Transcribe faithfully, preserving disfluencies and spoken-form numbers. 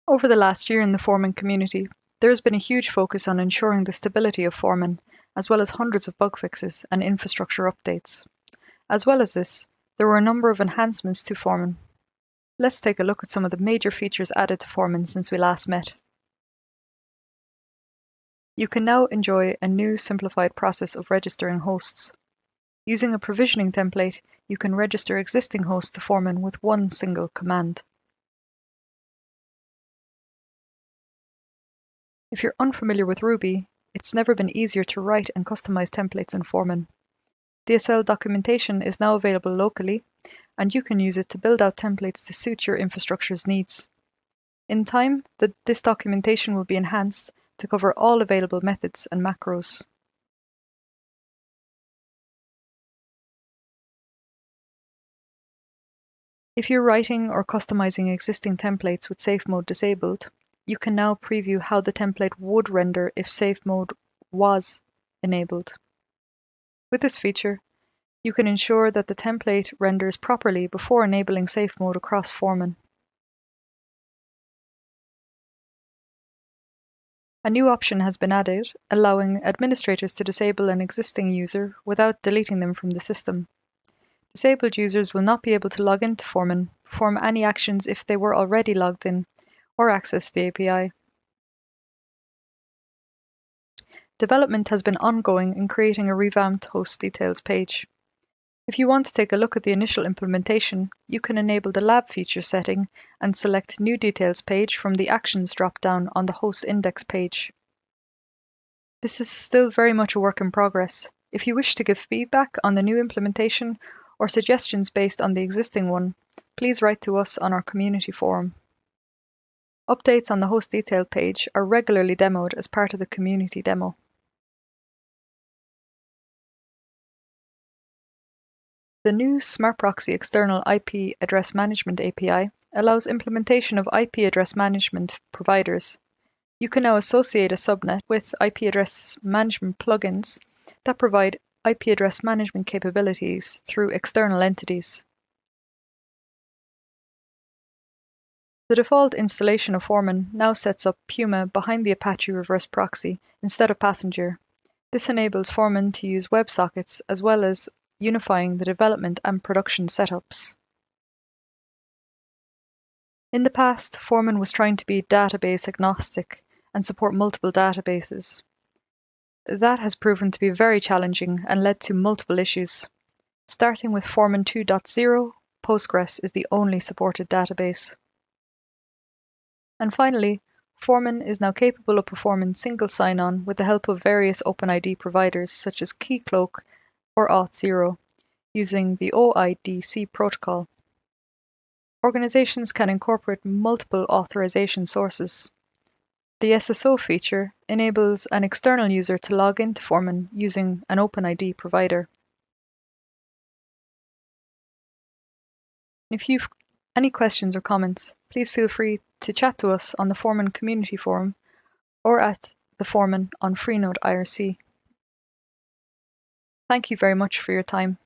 Over the last year in the Foreman community, there has been a huge focus on ensuring the stability of Foreman, as well as hundreds of bug fixes and infrastructure updates. As well as this, there were a number of enhancements to Foreman. Let's take a look at some of the major features added to Foreman since we last met. You can now enjoy a new simplified process of registering hosts. Using a provisioning template, you can register existing hosts to Foreman with one single command. If you're unfamiliar with Ruby, it's never been easier to write and customize templates in Foreman. D S L documentation is now available locally, and you can use it to build out templates to suit your infrastructure's needs. In time, the, this documentation will be enhanced to cover all available methods and macros. If you're writing or customizing existing templates with safe mode disabled, you can now preview how the template would render if safe mode was enabled. With this feature, you can ensure that the template renders properly before enabling safe mode across Foreman. A new option has been added, allowing administrators to disable an existing user without deleting them from the system. Disabled users will not be able to log into Foreman, perform any actions if they were already logged in, or access the A P I. Development has been ongoing in creating a revamped host details page. If you want to take a look at the initial implementation, you can enable the lab feature setting and select New Details page from the Actions drop-down on the host index page. This is still very much a work in progress. If you wish to give feedback on the new implementation or suggestions based on the existing one, please write to us on our community forum. Updates on the host detail page are regularly demoed as part of the community demo. The new SmartProxy External I P Address Management A P I allows implementation of I P address management providers. You can now associate a subnet with I P address management plugins that provide I P address management capabilities through external entities. The default installation of Foreman now sets up Puma behind the Apache Reverse Proxy instead of Passenger. This enables Foreman to use WebSockets as well as unifying the development and production setups. In the past, Foreman was trying to be database agnostic and support multiple databases. That has proven to be very challenging and led to multiple issues. Starting with Foreman two point zero, Postgres is the only supported database. And finally, Foreman is now capable of performing single sign-on with the help of various OpenID providers such as Keycloak or Auth zero, using the O I D C protocol. Organizations can incorporate multiple authorization sources. The S S O feature enables an external user to log into Foreman using an OpenID provider. If you've any questions or comments, please feel free to chat to us on the Foreman community forum or at the Foreman on Freenode I R C. Thank you very much for your time.